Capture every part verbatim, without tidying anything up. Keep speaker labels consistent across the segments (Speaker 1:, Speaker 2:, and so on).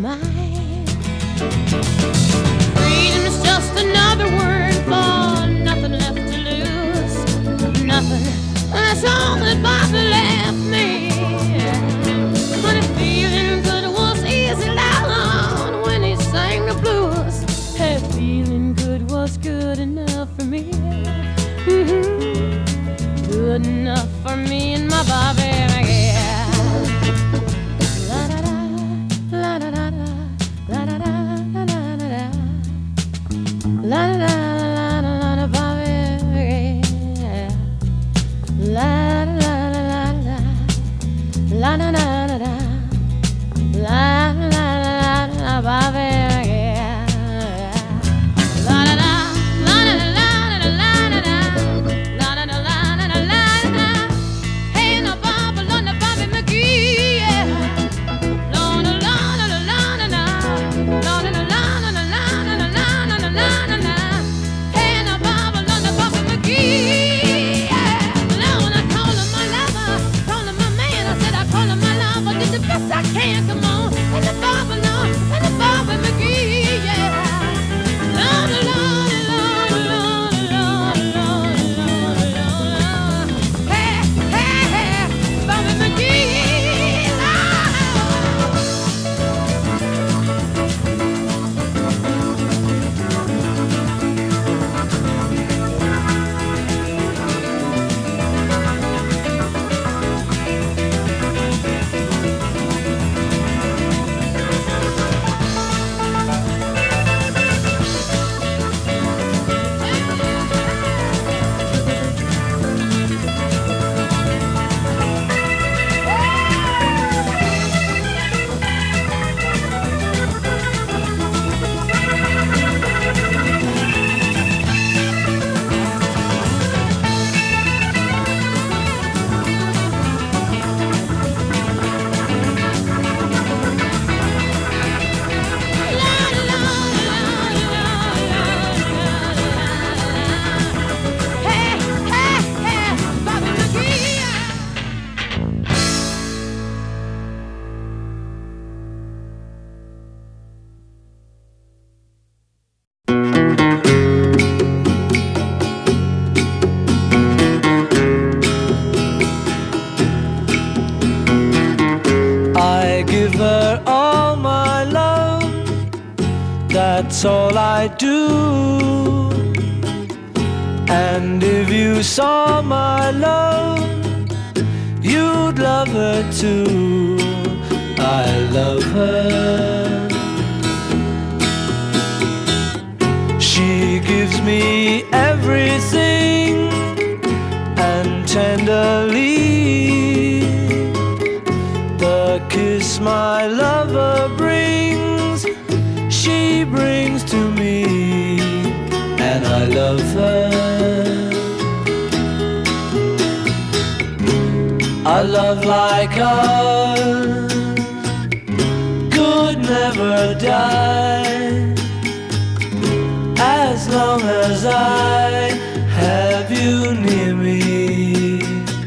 Speaker 1: mine. Freedom's just another word for nothing left to lose. Nothing, that's all that Bobby left me. Honey, feeling good was easy down when he sang the blues. Hey, feeling good was good enough for me. Mm-hmm. Good enough for me and my Bobby, yeah. La da da, la da da da, la da da da da da da, la da da la da la da Bobby, yeah. La da da da da, la da da da da, la da da da da Bobby, yeah. La da da, la da da la da la da da, la da da la da la da da. Hey, no Bobby, no Bobby McGee, yeah. La da la da la da da, la da da la da la da la da la da da. Hey, no Bobby, no Bobby McGee, yeah. Now when I call him my lover, call him my man, I said I call him my lover, did the best I can, come on. And the Bobby, no, and the Bobby McGee, yeah. La da la da la da la da la da la. Hey, hey, hey, Bobby McGee, la.
Speaker 2: I give her all my love, that's all I do. And if you saw my love, you'd love her too. I love her. She gives me everything, and tenderly the kiss my lover brings, she brings to me, and I love her. A love like ours could never die, as long as I have you near me.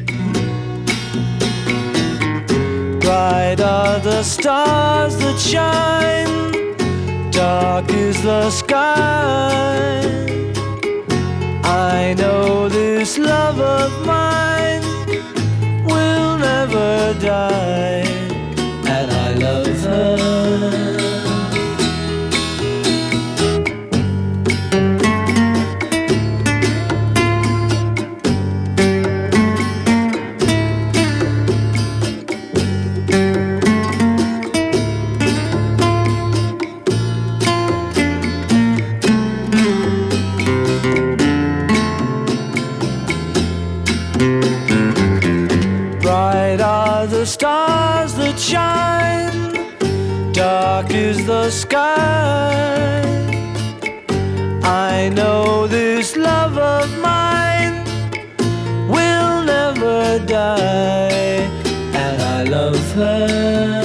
Speaker 2: Bright are the stars that shine, dark is the sky. I know this love of mine will never die, and I love her. Bright are the stars that shine, dark is the sky. I know this love of mine will never die, and I love her.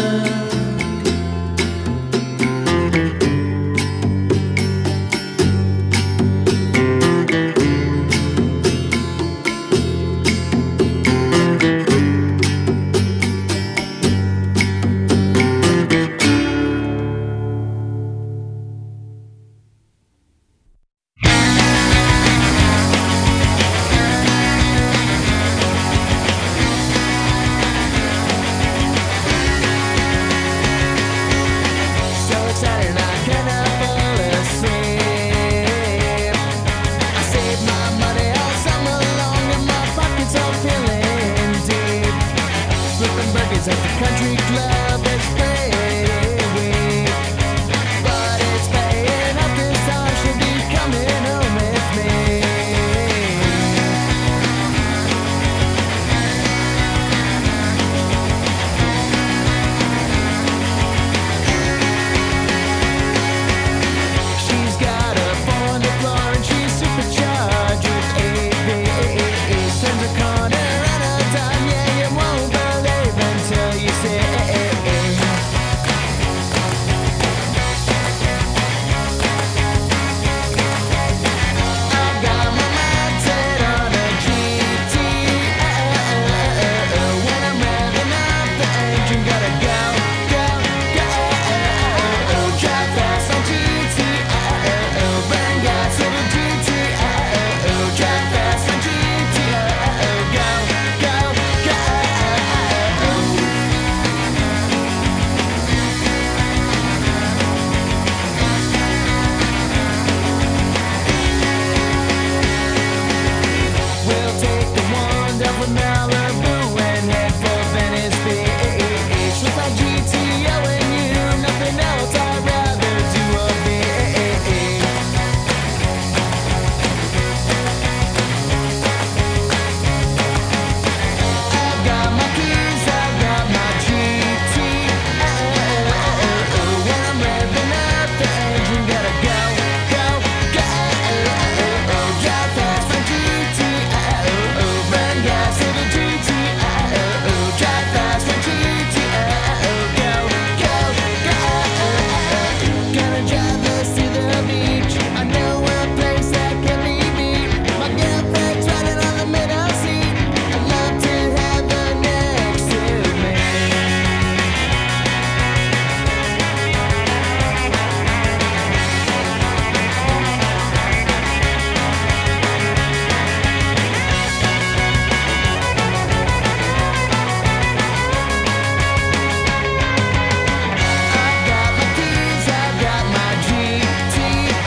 Speaker 3: country club that's playing, but it's paying up this time. She'll be coming home with me. She's got a four on the floor and she's supercharged with A V. Turns a corner at a time, yeah, you won't believe until you see. I've got my mind set on a G T. When I'm revving up the engine, gotta go, go, go. Drive fast on G T. Burn gas in a G T. Drive fast on G T. Go, go, go. We'll take the wand of a Malibu and head for Venice Beach. With my G T O and you, nothing else I'd rather do a bit. I've got my keys, I've got my G T. When I'm revving up the engine, gotta go, go, go. Drive fast on G T. Burn gas in a G T. Drive fast on G T. Go, go, go. Gonna drive us to the beach. I know a place that can lead me. My girlfriend's riding on the middle seat. I'd love to have her next to me. I've got my keys, I've got my G T.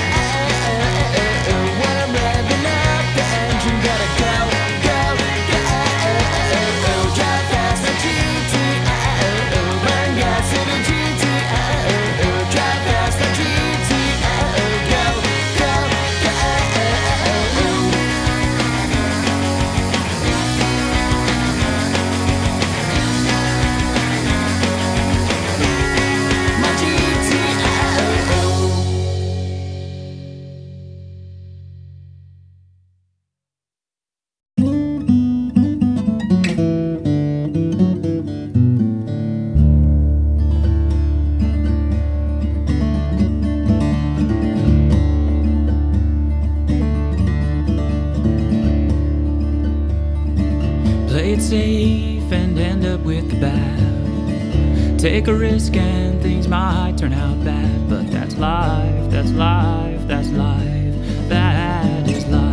Speaker 3: When I'm revving up the engine, gotta go, go, go. Drive fast on G T. Burn gas in a G T. Drive fast on G T. Go, go, go. My G T.
Speaker 4: Play it safe and end up with the bad. Take a risk and things might turn out bad, but that's life, that's life, that's life, that is life.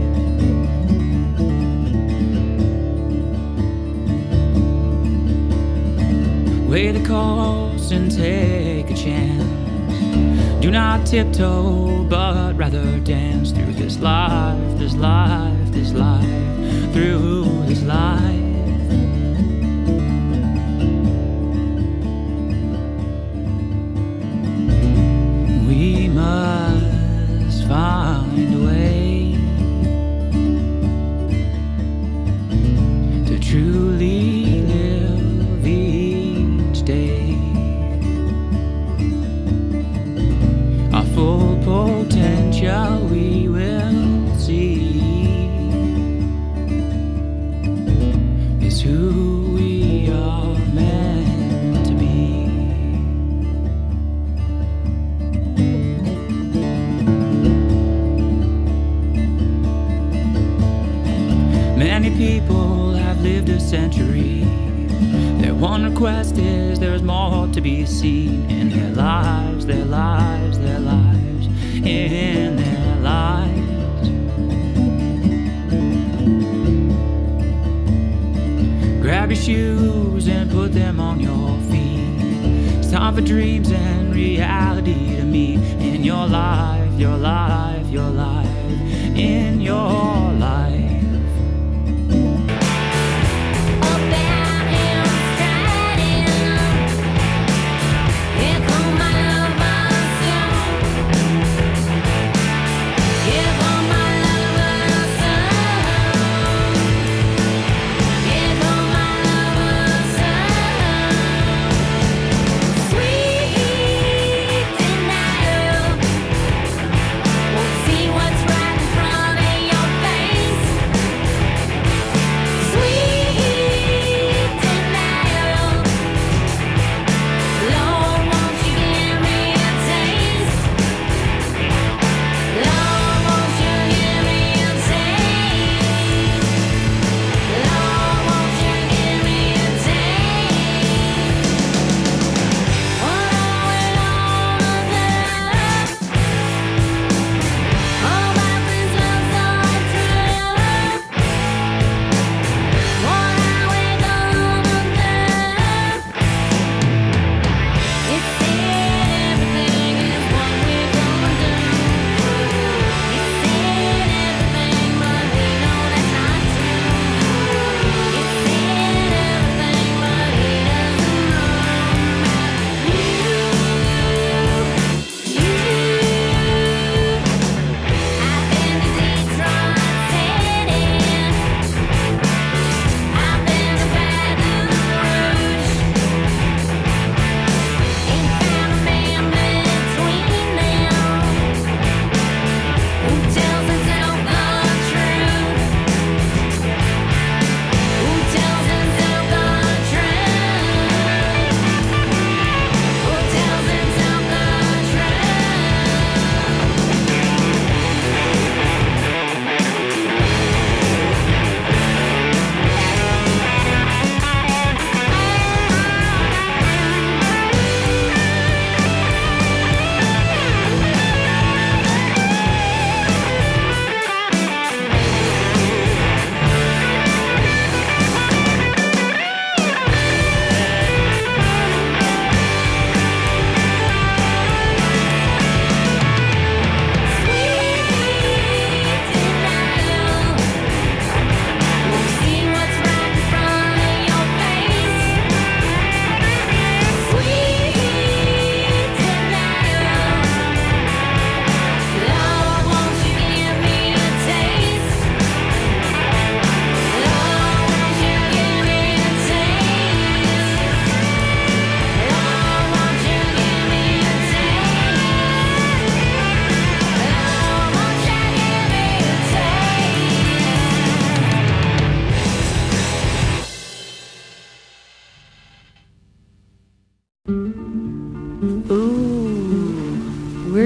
Speaker 4: Weigh the cost and take a chance. Do not tiptoe, but rather dance through this life, this life, this life, through this life. We must find a way to truly live each day. Our full potential we will see is who we are meant to be. Many people have lived a century. Their one request is there's more to be seen in their lives, their lives, their lives, in their lives. Grab your shoes and put them on your feet. It's time for dreams and reality to meet in your life, your life, your life, in your life.
Speaker 1: Up and him striding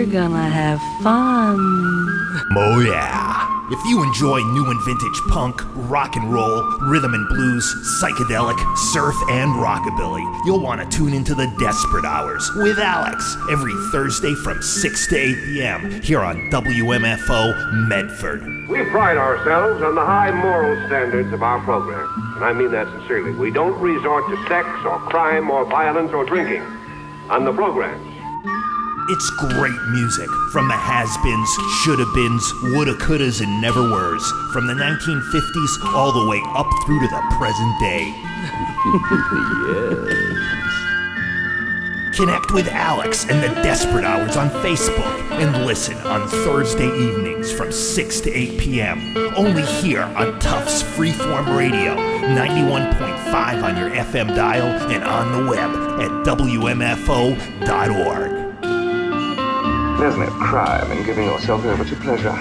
Speaker 5: gonna have fun.
Speaker 6: Oh yeah. If you enjoy new and vintage punk, rock and roll, rhythm and blues, psychedelic, surf, and rockabilly, you'll want to tune into the Desperate Hours with Alex every Thursday from six to eight p.m. here on W M F O Medford.
Speaker 7: We pride ourselves on the high moral standards of our program, and I mean that sincerely. We don't resort to sex or crime or violence or drinking on the programs.
Speaker 6: It's great music from the has-beens, shoulda-beens, woulda, couldas, and never-weres, from the nineteen fifties all the way up through to the present day. Yes. Connect with Alex and the Desperate Hours on Facebook and listen on Thursday evenings from six to eight p.m. only here on Tufts Freeform Radio, ninety-one point five on your F M dial and on the web at W M F O dot org.
Speaker 8: There's no crime in giving yourself over to pleasure.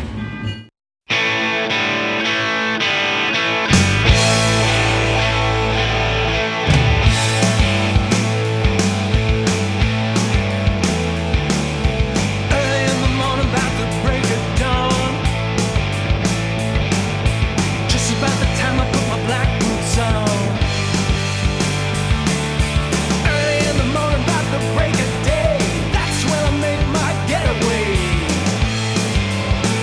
Speaker 2: Early in the morning, about the break of dawn, just about the time I put my black boots on. Early in the morning, about the break of day, that's when I make my getaway.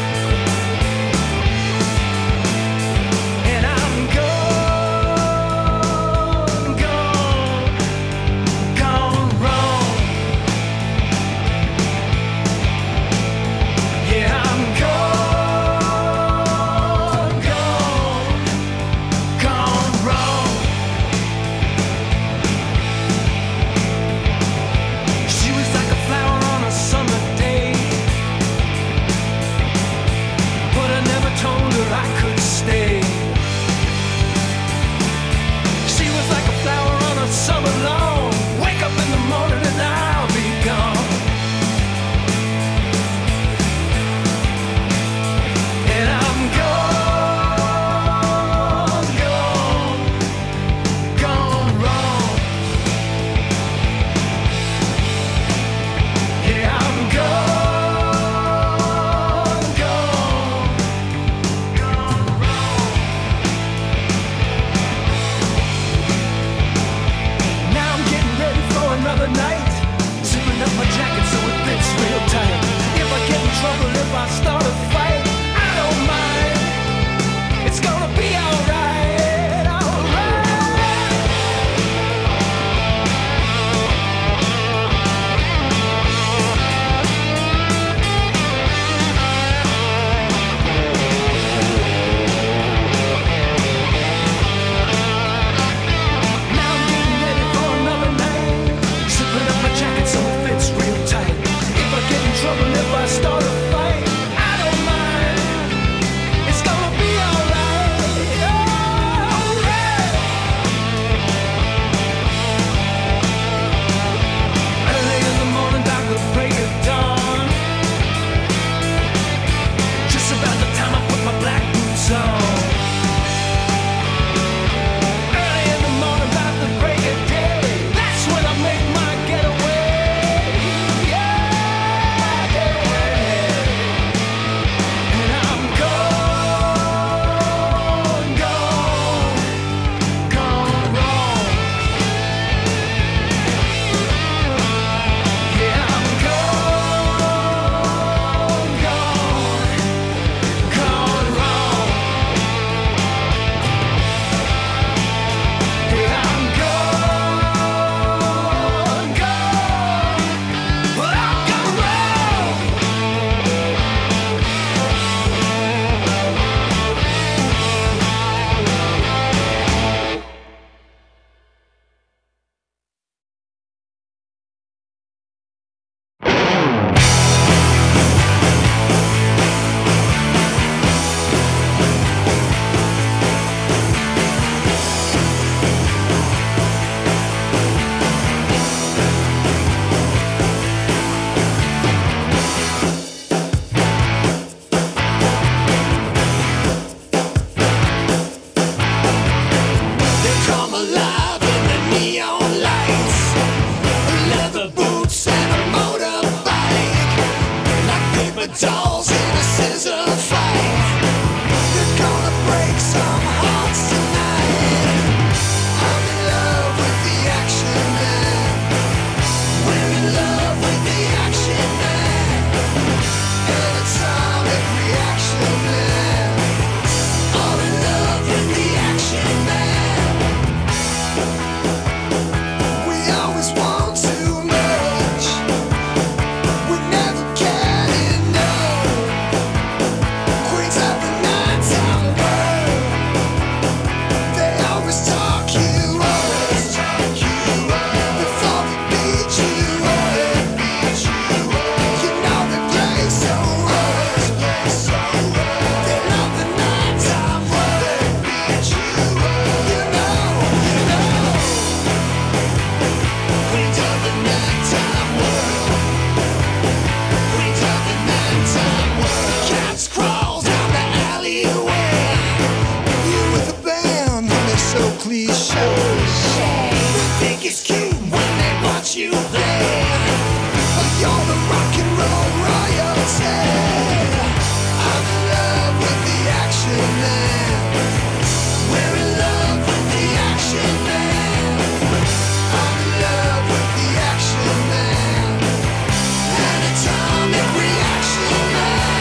Speaker 3: cliche. They think it's cute when they watch you play. You're the rock and roll royalty. I'm in love with the action man. We're in love with the action man. I'm in love with the action man. An atomic reaction man.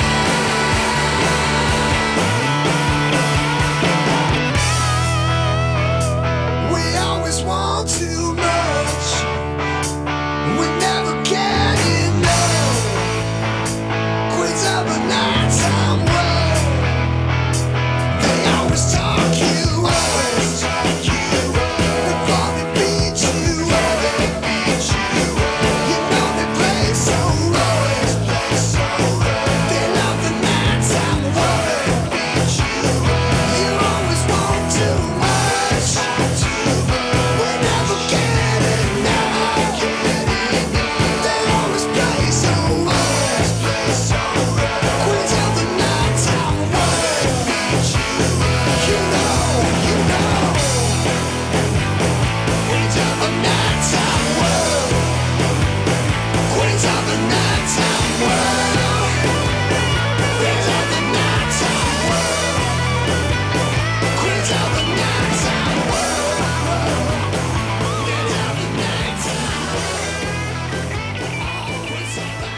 Speaker 3: We always want too much. We never get enough. Queens of the nighttime world. They always talk you up. Before they beat you up. You know they play so rough. They love the nighttime world. You always want too much. We never get enough. They always play so rough. Queens of the nighttime world. You know, you know. Queens of the nighttime world. Queens of the nighttime world. Queens of the nighttime world. Queens of the nighttime world. Queens of the nighttime world. Queens of the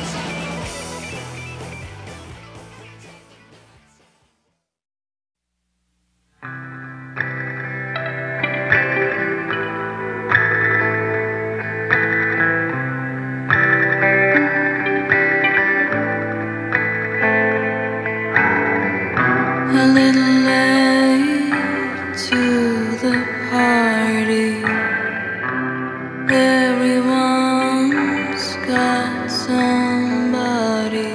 Speaker 9: A little late to the party. Everyone's got somebody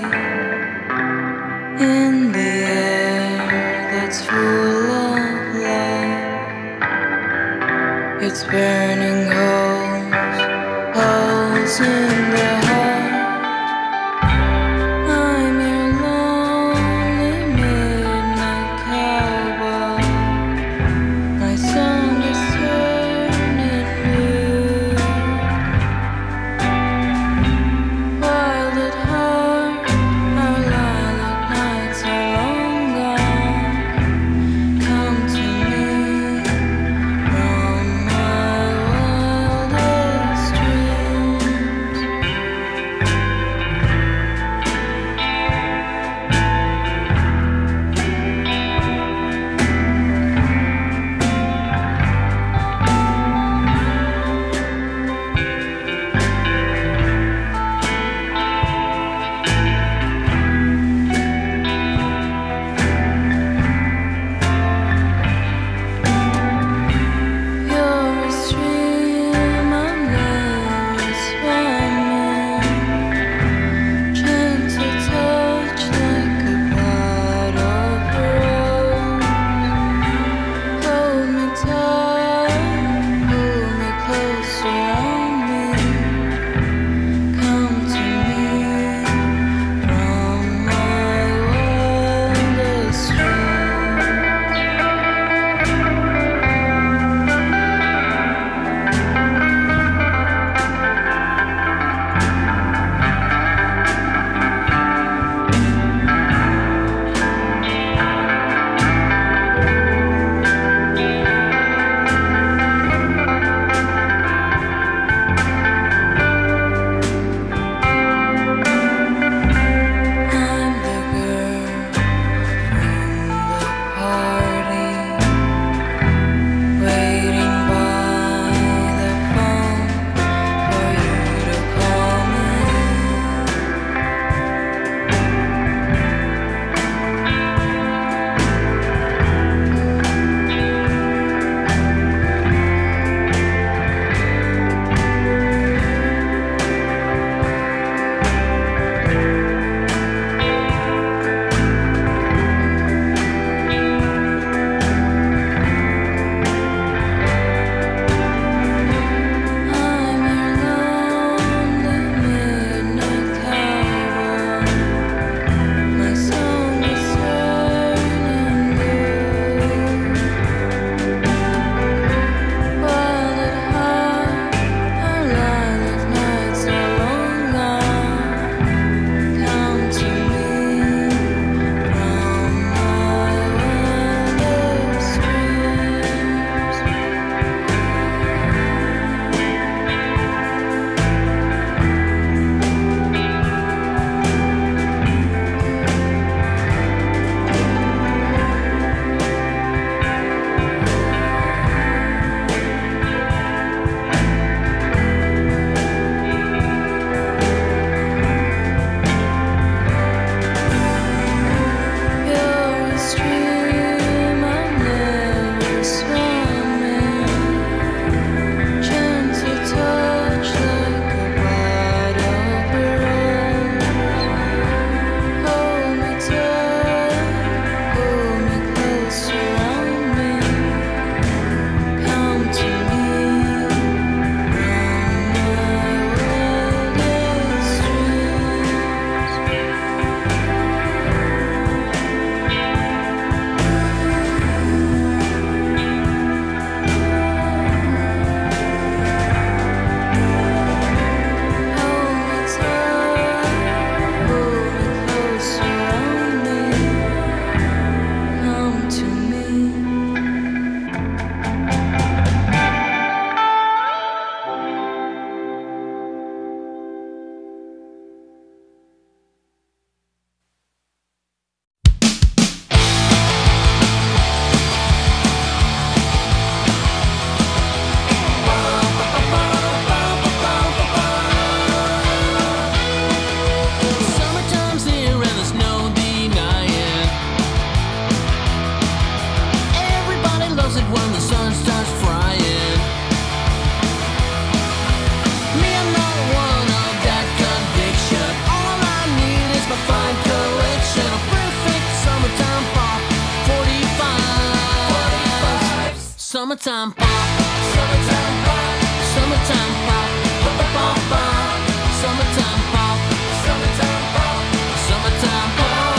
Speaker 9: in the air that's full of love. It's burning holes, holes in the heart. I'm your lonely midnight cowboy. My song is turning blue. Wild at heart, our lilac nights are long gone. Come to me from my
Speaker 3: Summertime pop, summertime pop, summertime pop, pop, pop, pop, pop. Summertime pop, summertime pop, summertime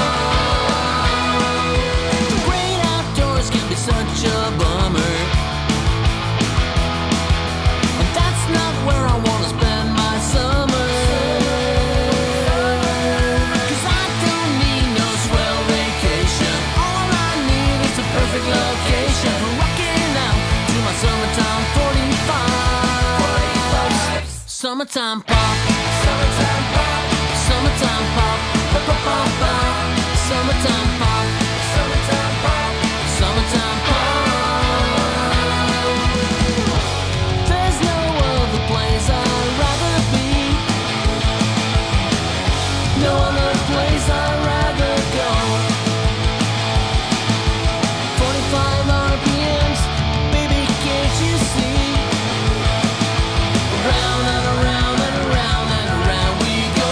Speaker 3: pop. The great outdoors can be such a bummer, and that's not where I wanna spend my summer. 'Cause I don't need no swell vacation. All I need is a perfect location for rocking out to my summertime forty-five. Summertime pop, summertime pop, summertime pop, pop, pop, pop, pop. Summertime pop, summertime pop, summertime pop. There's no other place I'd rather be, no other place I'd rather go. forty-five R P Ms, baby, can't you see? Round and around and around and around we go.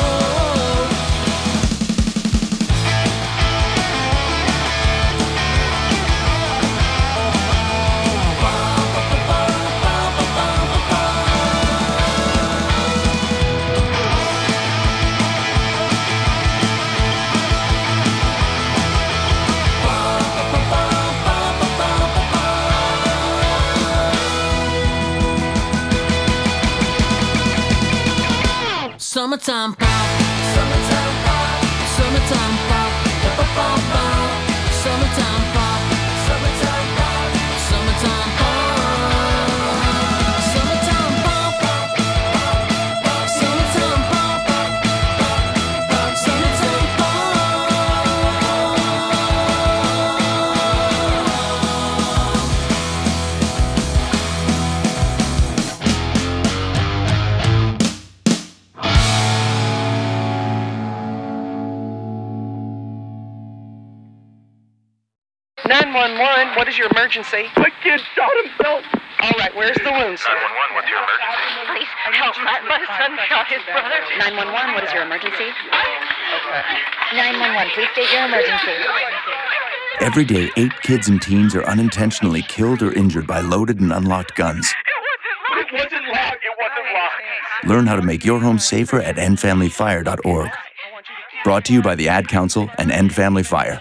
Speaker 3: Summertime pop, summertime pop, summertime pop, pop, pop, pop, pop. Summertime pop, summertime pop, summertime pop. Summertime pop, pop, pop, summertime pop, pop, pop, summertime
Speaker 10: nine one one, what is your emergency?
Speaker 11: My kid shot himself.
Speaker 10: All right, where's the wound, sir?
Speaker 11: nine one one, what's your emergency?
Speaker 12: Please help. My, my son shot his brother.
Speaker 13: nine one one, what is your emergency?
Speaker 10: Okay.
Speaker 13: nine one one, please state your emergency.
Speaker 14: Every day, eight kids and teens are unintentionally killed or injured by loaded and unlocked guns.
Speaker 11: It wasn't locked. It wasn't locked.
Speaker 14: Learn how to make your home safer at end family fire dot org. Brought to you by the Ad Council and End Family Fire.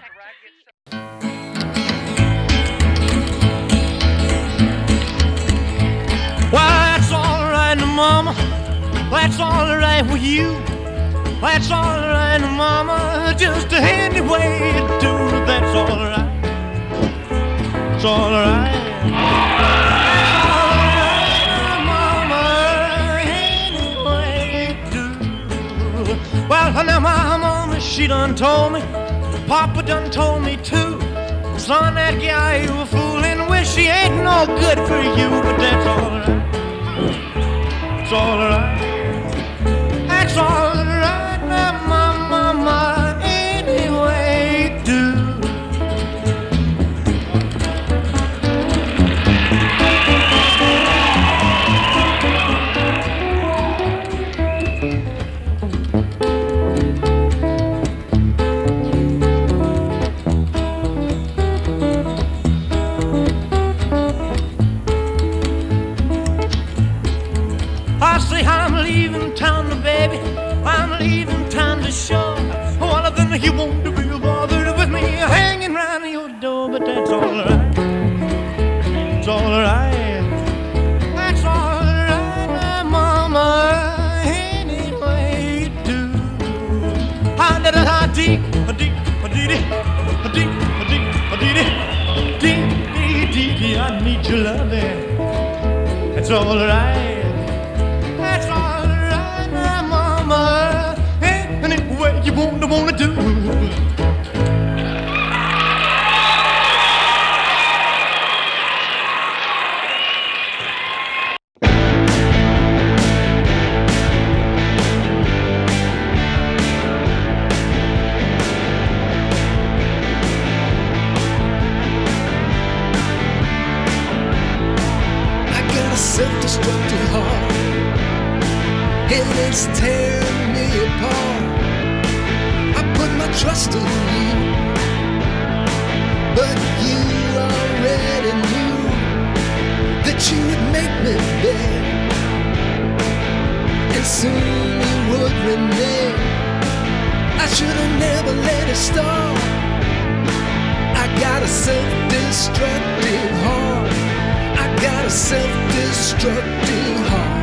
Speaker 2: Well, that's all right, Mama. That's all right with you. That's all right, Mama. Just any way you do. That's all right. It's all right. It's all right, Mama. Any way you do. Well, now my mama, she done told me. Papa done told me too. Son, that guy you were fooling with, she ain't no good for you. But that's all right. It's all right. That's all right, now, my mama, anyway, do. I say I'm leaving town, baby. I'm leaving town to show. One of them you won't be bothered with me hanging round your door, but that's all right. It's all right. That's all right, my mama. Anyway, you do. I did it, I did, I did, I did it, I did, I did, I did it, did, did, did, I need your loving. That's all right. That's all right, my mama. Any way you wanna wanna do.
Speaker 15: I got a self-destructive heart, and it's tearing me apart. I put my trust in you, but you already knew self-destructive heart. I got a self-destructive heart.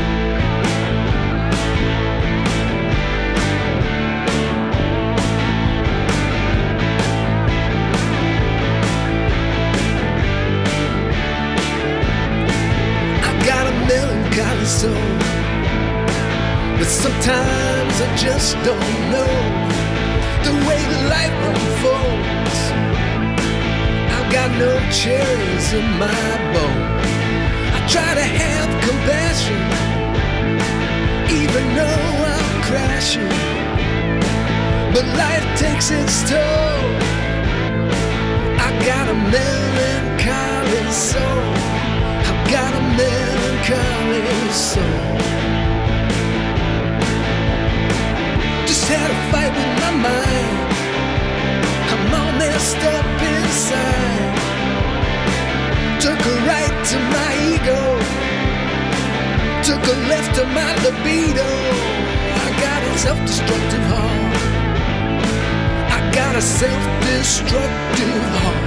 Speaker 15: Got a melancholy soul, but sometimes I just don't know the way life unfolds. I've got no cherries in my bowl. I try to have compassion, even though I'm crashing, but life takes its toll. I got a melancholy soul. I've got a melancholy soul. Just had a fight with my mind. I'm all messed up inside. Took a right to my ego, took a left to my libido. I got a self-destructive heart. I got a self-destructive heart.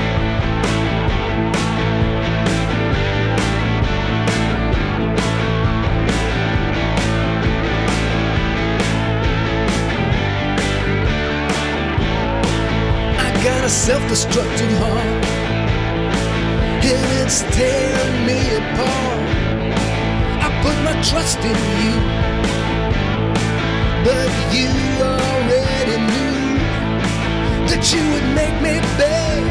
Speaker 15: Got a self-destructive heart, and it's tearing me apart. I put my trust in you, but you already knew that you would make me beg,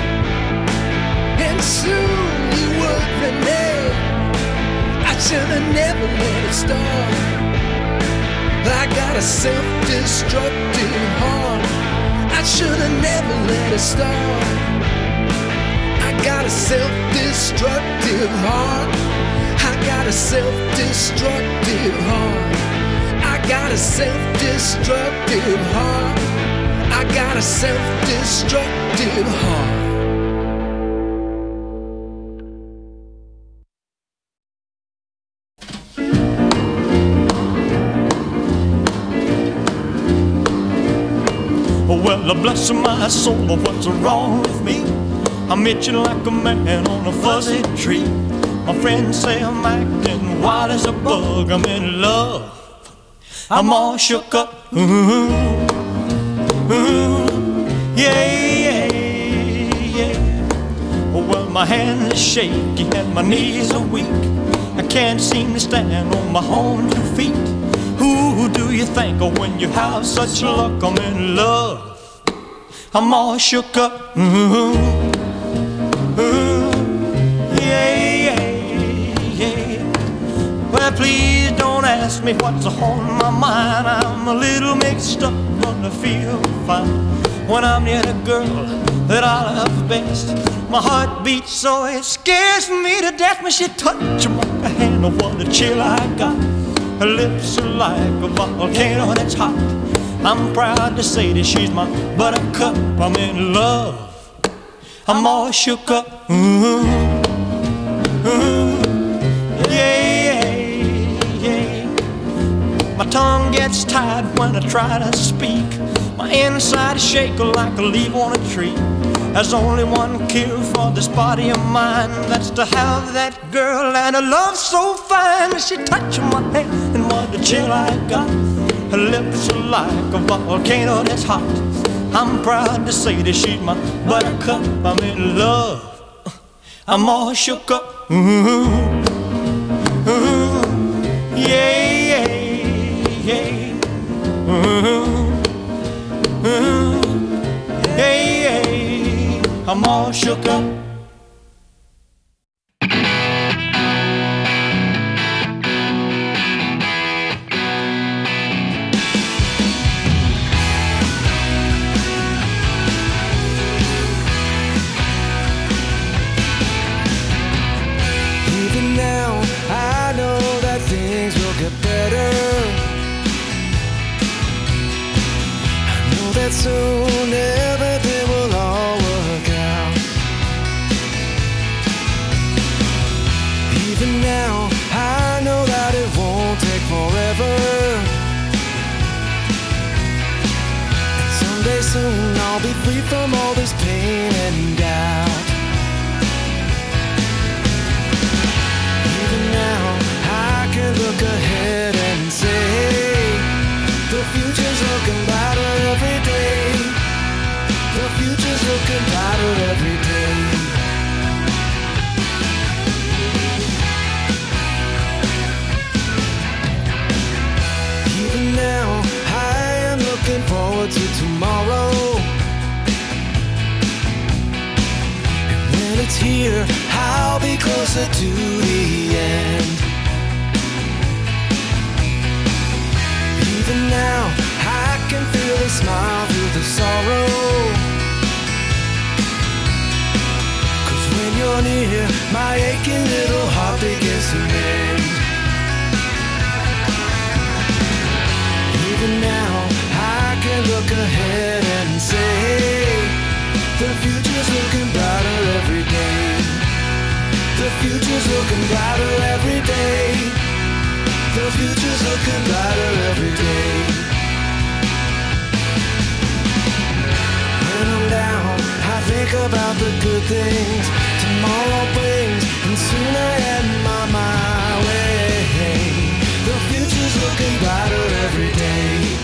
Speaker 15: and soon you would renege. I should have never let it start. I got a self-destructive heart. I should have never let it start. I got a self-destructive heart. I got a self-destructive heart. I got a self-destructive heart. I got a self-destructive heart.
Speaker 2: Well, bless my soul, what's wrong with me? I'm itching like a man on a fuzzy tree. My friends say I'm acting wild as a bug. I'm in love, I'm all shook up. Ooh, ooh, yeah, yeah, yeah. Well, my hands are shaky and my knees are weak. I can't seem to stand on my own two feet. Who do you think of when you have such luck? I'm in love, I'm all shook up. Ooh, ooh, yeah, yeah, yeah. Well, please don't ask me what's on my mind. I'm a little mixed up, but I feel fine when I'm near the girl that I love best. My heart beats so it scares me to death when she touches my hand. Oh, what a chill I got. Her lips are like a volcano that's hot. I'm proud to say that she's my buttercup. I'm in love, I'm all shook up. Ooh, ooh, yeah, yeah, yeah. My tongue gets tied when I try to speak. My inside is shaking like a leaf on a tree. There's only one cure for this body of mine. That's to have that girl and a love so fine. She touched my hand and what a chill I got. Her lips are like a volcano that's hot. I'm proud to say that she's my buttercup. I'm in love, I'm all shook up. Ooh, ooh, yeah, yeah, yeah. Ooh, ooh, yeah, yeah. I'm all shook up.
Speaker 3: Soon everything will all work out. Even now, I know that it won't take forever. And someday soon I'll be free from all this pain and doubt. looking brighter every day. Even now, I am looking forward to tomorrow. And when it's here, I'll be closer to the end. Even now, I can feel the smile through the sorrow. 'Cause when you're near, my aching little heart begins to mend. Even now, I can look ahead and say, the future's looking brighter every day. The future's looking brighter every day. The future's looking brighter every day. When I'm down, I think about the good things tomorrow brings, and soon I am on my way. The future's looking brighter every day.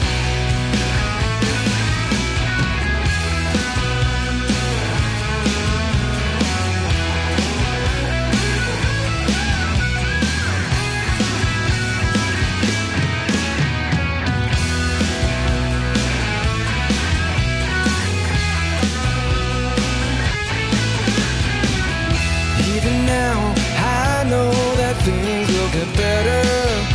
Speaker 3: Things will get better.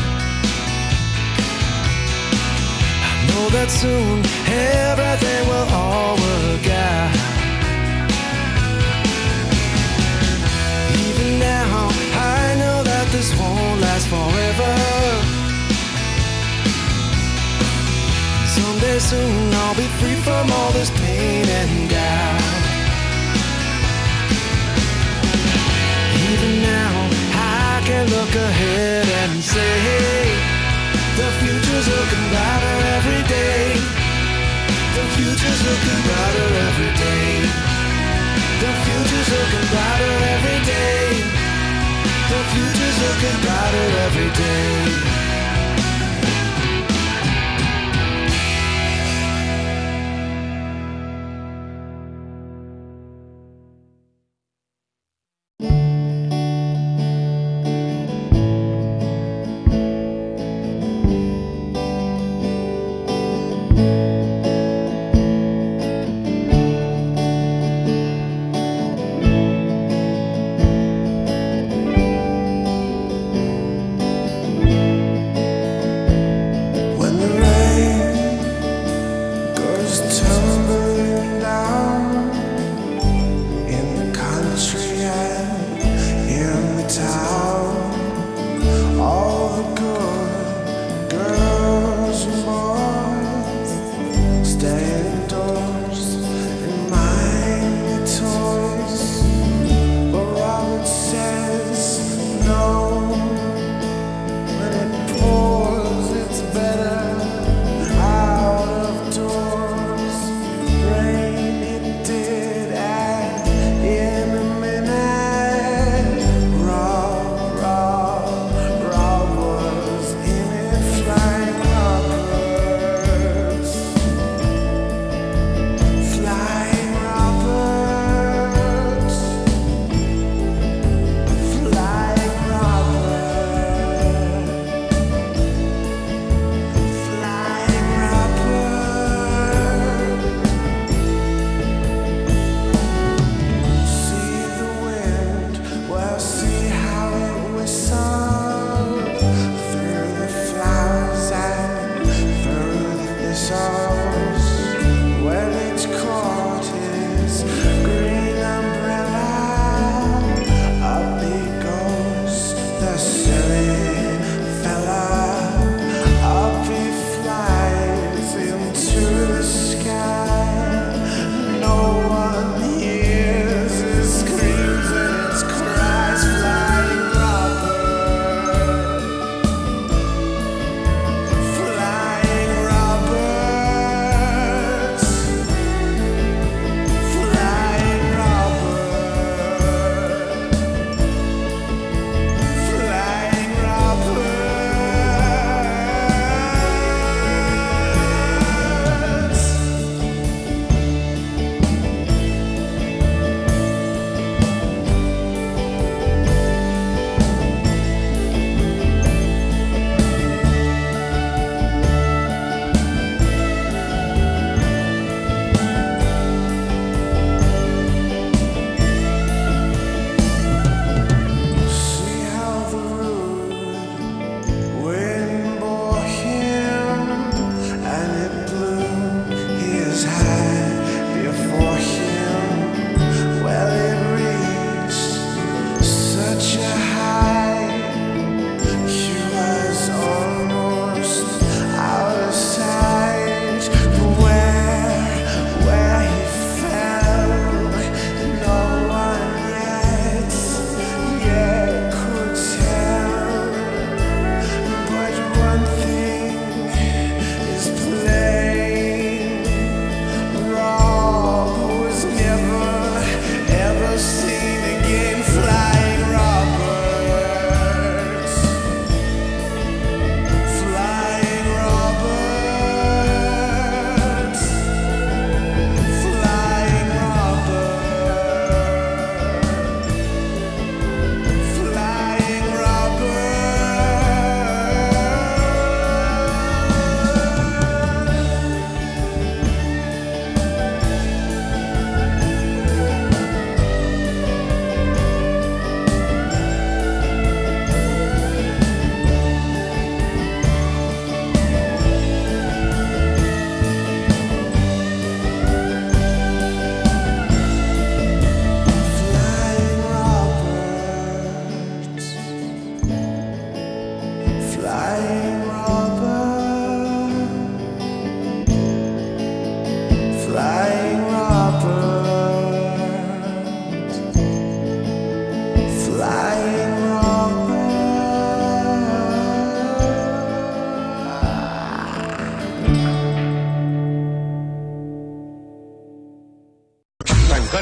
Speaker 3: I know that soon everything will all work out. Even now, I know that this won't last forever. Someday soon I'll be free from all this pain and doubt. Even now, I can look ahead and say, the future's looking brighter every day. The future's looking brighter every day. The future's looking brighter every day. The future's looking brighter every day.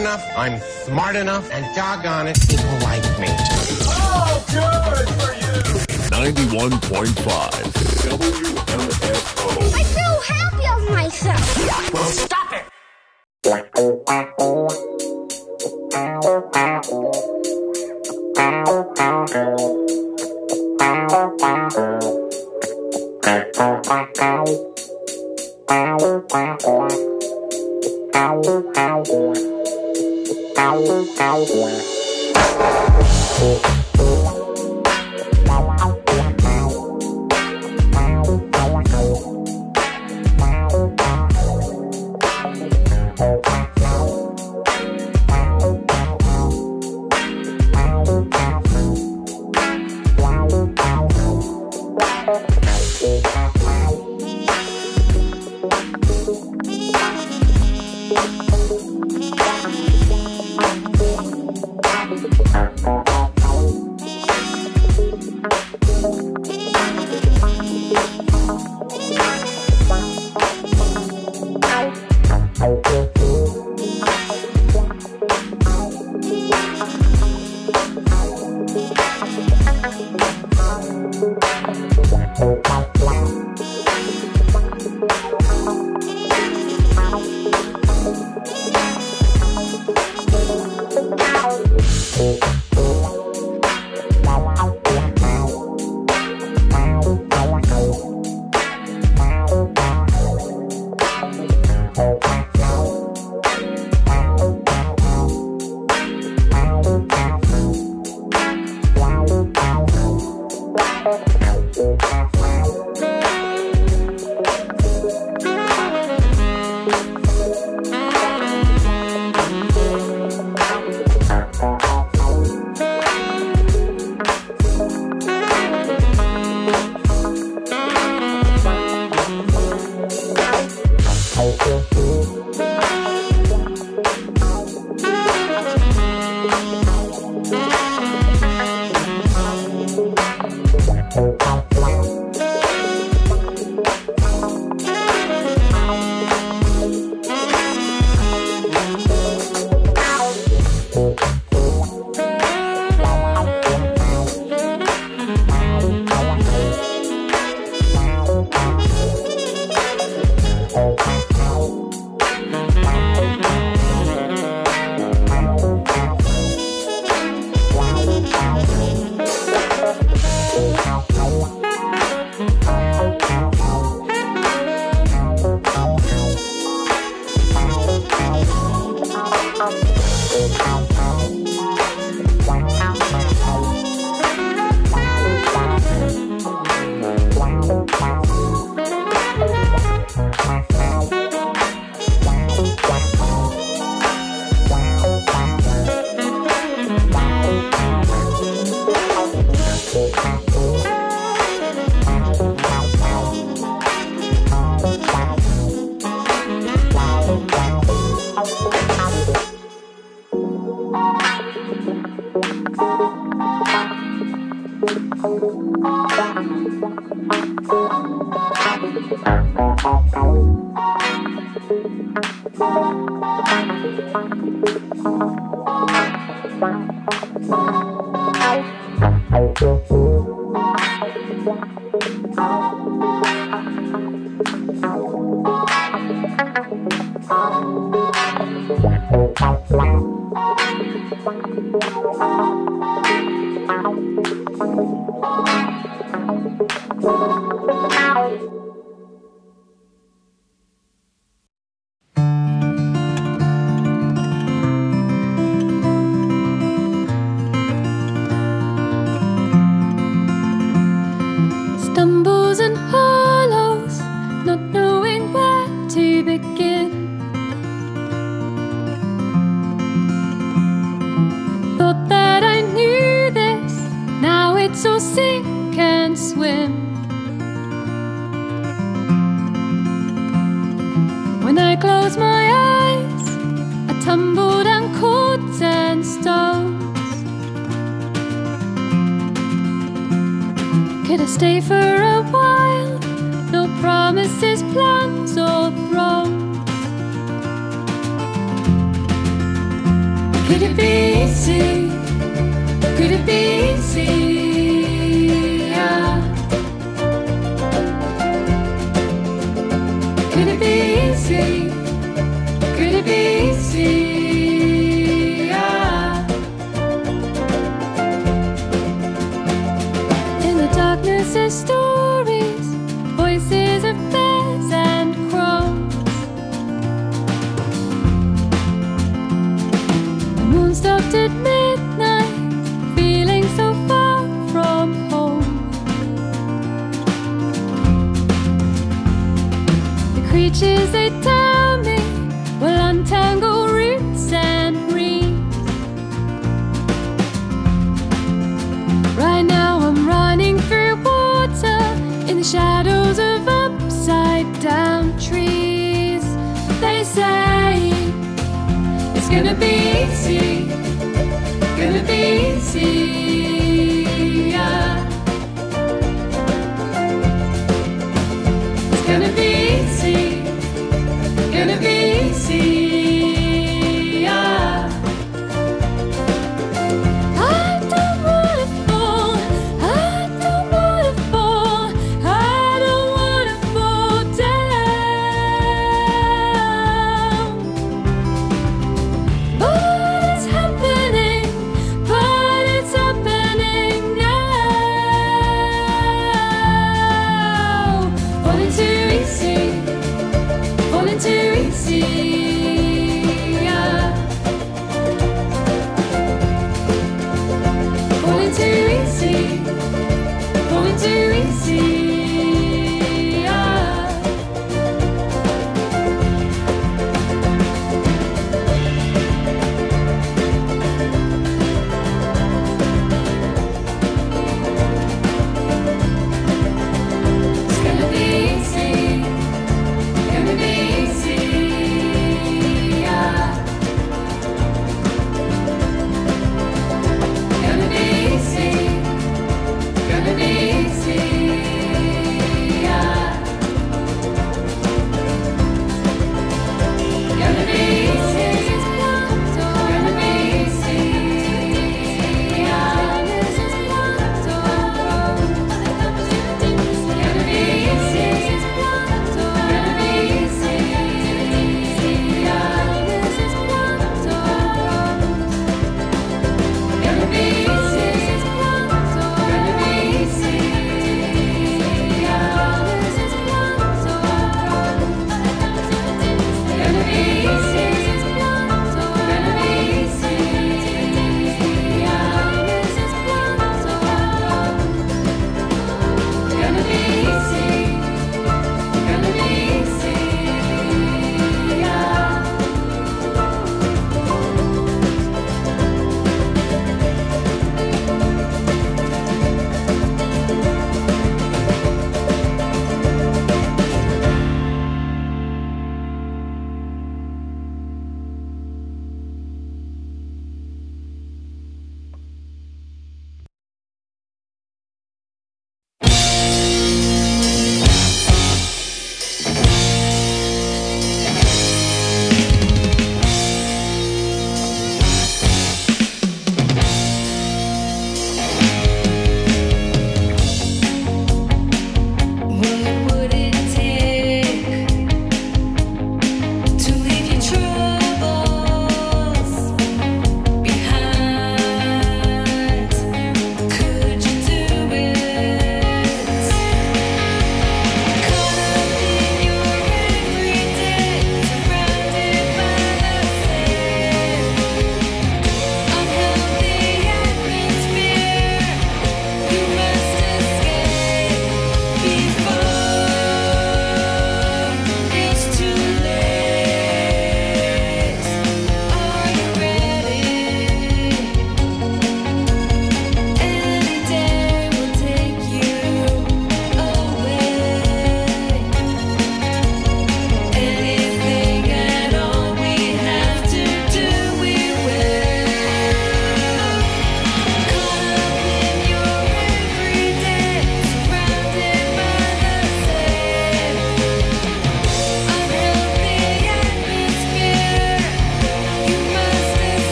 Speaker 16: enough, I'm smart enough, and doggone it, people like me.
Speaker 17: Oh, good for you!
Speaker 18: ninety-one point five W M F O.
Speaker 19: I feel happy of myself.
Speaker 17: Well, stop it!
Speaker 1: Stumbles and hollows, not knowing where to begin. Thought that I knew this, now it's all sink and swim. When I close my eyes, I tumble down cords and stones. Could I stay for a while? No promises, plans or thrones. Could it be easy? Could it be easy? Yeah. Could it be easy? Could it be easy? Yeah. In the darkness of stories, voices of bears and crows. The moon stopped at midnight, feeling so far from home. The creatures they tell me will untangle roots and reeds. Right now I'm running through water in the shadows of upside down trees. They say it's gonna be easy, gonna be easy, yeah. It's gonna be easy, gonna be easy, yeah. I don't wanna fall, I don't wanna fall, I don't wanna fall down. But it's happening, but it's happening.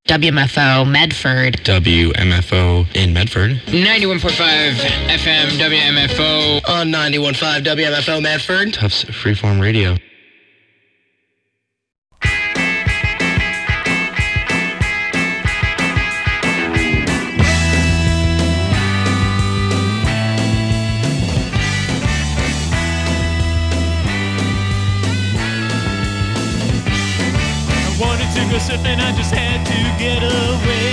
Speaker 20: W M F O Medford.
Speaker 21: W M F O in Medford.
Speaker 22: ninety-one point five F M W M F O.
Speaker 23: On ninety-one point five W M F O Medford.
Speaker 21: Tufts Freeform Radio.
Speaker 2: Go surfing, I just had to get away.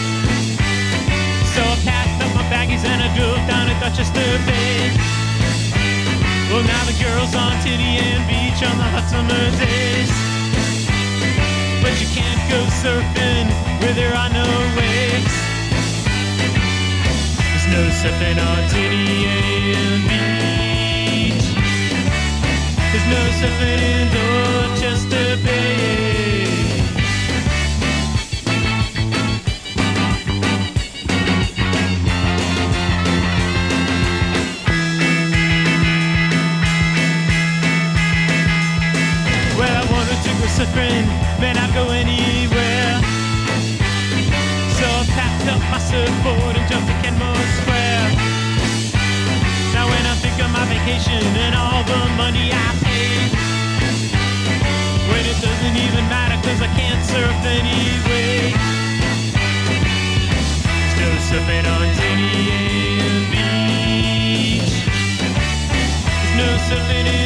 Speaker 2: So I packed up my baggies and I drove down to Dorchester Bay. Well, now the girls on Tinian Beach on the hot summer days. But you can't go surfing where there are no waves. There's no surfing on Tinian Beach. There's no surfing in Dorchester Bay. Surfing, man, I'd go anywhere. So I packed up my surfboard and jumped to Kenmore Square. Now when I think of my vacation and all the money I paid, when it doesn't even matter cause I can't surf anyway. Still surfing on Tinian Beach. There's no surfing in